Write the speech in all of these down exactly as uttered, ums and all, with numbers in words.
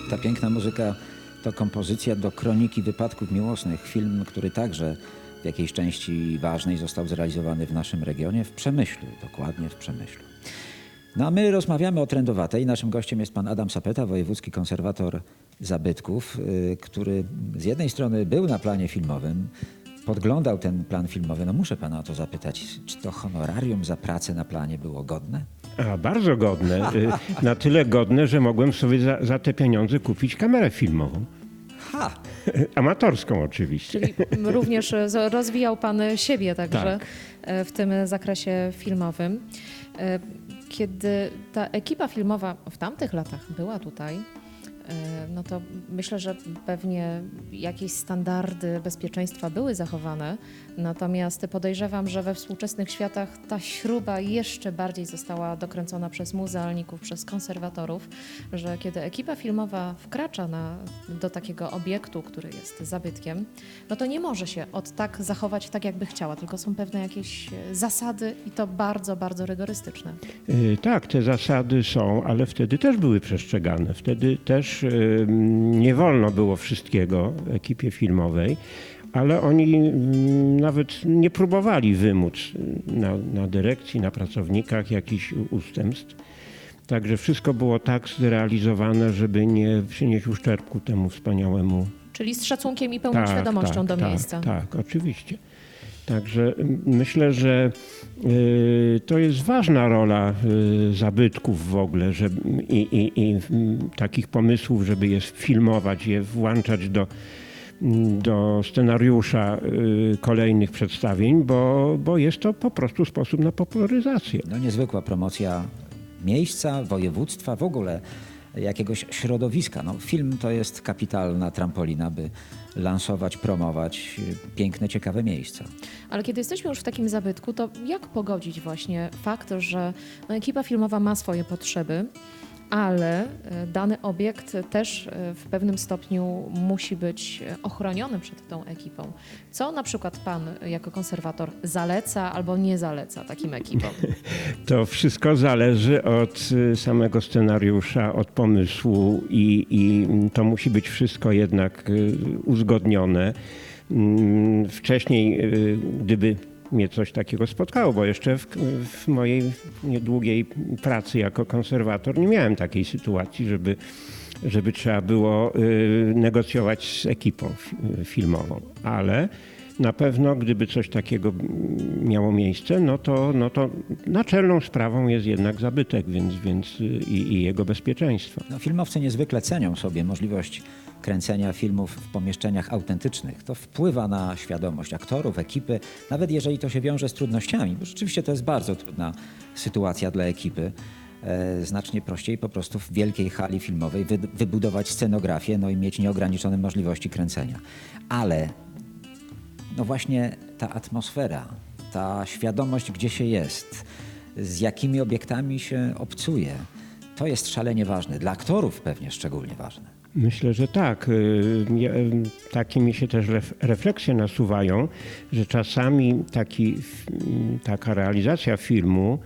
Ta piękna muzyka to kompozycja do Kroniki Wypadków Miłosnych. Film, który także w jakiejś części ważnej został zrealizowany w naszym regionie, w Przemyślu, dokładnie w Przemyślu. No a my rozmawiamy o Trędowatej. Naszym gościem jest pan Adam Sapeta, wojewódzki konserwator zabytków, yy, który z jednej strony był na planie filmowym, podglądał ten plan filmowy. No muszę pana o to zapytać, czy to honorarium za pracę na planie było godne? A, bardzo godne. Y, Na tyle godne, że mogłem sobie za, za te pieniądze kupić kamerę filmową. Ha! Amatorską oczywiście. Czyli również z- rozwijał pan siebie także Tak. e, w tym zakresie filmowym. E, Kiedy ta ekipa filmowa w tamtych latach była tutaj, e, no to myślę, że pewnie jakieś standardy bezpieczeństwa były zachowane, natomiast podejrzewam, że we współczesnych światach ta śruba jeszcze bardziej została dokręcona przez muzealników, przez konserwatorów, że kiedy ekipa filmowa wkracza na, do takiego obiektu, który jest zabytkiem, no to nie może się od tak zachować tak, jakby chciała, tylko są pewne jakieś e, zasady i to bardzo, bardzo rygorystyczne. Y, Tak, te zasady są, ale wtedy też były przestrzegane. Wtedy też y, nie wolno było wszystkiego ekipie filmowej, ale oni mm, nawet nie próbowali wymóc na, na dyrekcji, na pracownikach jakichś ustępstw. Także wszystko było tak zrealizowane, żeby nie przynieść uszczerbku temu wspaniałemu. Czyli z szacunkiem i pełną świadomością tak, do tak, miejsca. Tak, oczywiście. Także mm, myślę, że y, to jest ważna rola y, zabytków w ogóle że, i, i, i mm, takich pomysłów, żeby je filmować, je włączać do, mm, do scenariusza y, kolejnych przedstawień, bo, bo jest to po prostu sposób na popularyzację. No niezwykła promocja miejsca, województwa, w ogóle jakiegoś środowiska. No, film to jest kapitalna trampolina, by lansować, promować piękne, ciekawe miejsca. Ale kiedy jesteśmy już w takim zabytku, to jak pogodzić właśnie fakt, że no, ekipa filmowa ma swoje potrzeby, ale e, dany obiekt też e, w pewnym stopniu musi być e, ochroniony przed tą ekipą. Co na przykład pan jako konserwator zaleca albo nie zaleca takim ekipom? To wszystko zależy od y, samego scenariusza, od pomysłu i, i to musi być wszystko jednak y, uzgodnione. Mm, Wcześniej, y, gdyby mnie coś takiego spotkało, bo jeszcze w, w mojej niedługiej pracy jako konserwator nie miałem takiej sytuacji, żeby, żeby trzeba było y, negocjować z ekipą fi- filmową, ale na pewno, gdyby coś takiego miało miejsce, no to, no to naczelną sprawą jest jednak zabytek, więc, więc i, i jego bezpieczeństwo. No, filmowcy niezwykle cenią sobie możliwość kręcenia filmów w pomieszczeniach autentycznych. To wpływa na świadomość aktorów, ekipy, nawet jeżeli to się wiąże z trudnościami, bo rzeczywiście to jest bardzo trudna sytuacja dla ekipy. E, znacznie prościej po prostu w wielkiej hali filmowej wy, wybudować scenografię, no i mieć nieograniczone możliwości kręcenia. Ale no właśnie ta atmosfera, ta świadomość, gdzie się jest, z jakimi obiektami się obcuje, to jest szalenie ważne. Dla aktorów pewnie szczególnie ważne. Myślę, że tak. Y, ja- y, Takie mi się też ref- refleksje nasuwają, że czasami taki, f- m, taka realizacja filmu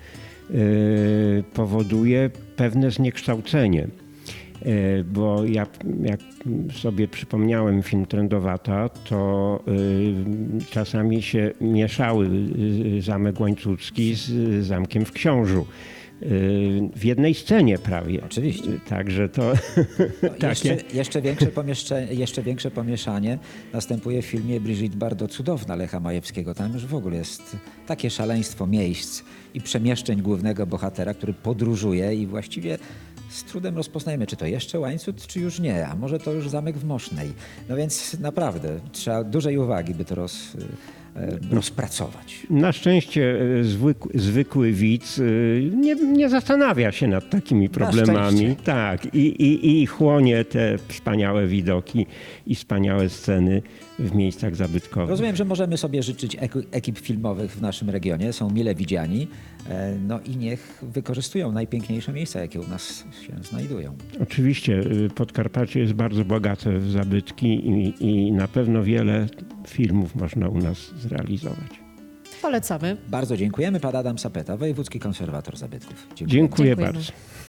y, powoduje pewne zniekształcenie. Y, Bo ja, jak sobie przypomniałem film Trędowata, to y, czasami się mieszały y, Zamek Łańcucki z y, Zamkiem w Książu. Y, W jednej scenie prawie. Oczywiście. Y, Także to No, takie. jeszcze, jeszcze, większe pomieszcze, jeszcze większe pomieszanie następuje w filmie Brigitte Bardot Cudowna Lecha Majewskiego. Tam już w ogóle jest takie szaleństwo miejsc i przemieszczeń głównego bohatera, który podróżuje i właściwie z trudem rozpoznajemy, czy to jeszcze Łańcut, czy już nie, a może to już Zamek w Mosznej. No więc naprawdę trzeba dużej uwagi, by to roz, e, rozpracować. Na szczęście e, zwykły, zwykły widz e, nie, nie zastanawia się nad takimi problemami. szczęście. Tak, i, i, i chłonie te wspaniałe widoki i wspaniałe sceny w miejscach zabytkowych. Rozumiem, że możemy sobie życzyć ek- ekip filmowych w naszym regionie, są mile widziani, e, no i niech wykorzystują najpiękniejsze miejsca, jakie u nas się znajdują. Oczywiście e, Podkarpacie jest bardzo bogate w zabytki i, i na pewno wiele filmów można u nas zrealizować. Polecamy. Bardzo dziękujemy. Pan Adam Sapeta, wojewódzki konserwator zabytków. Dziękuję. Dziękuję Dziękujemy. bardzo.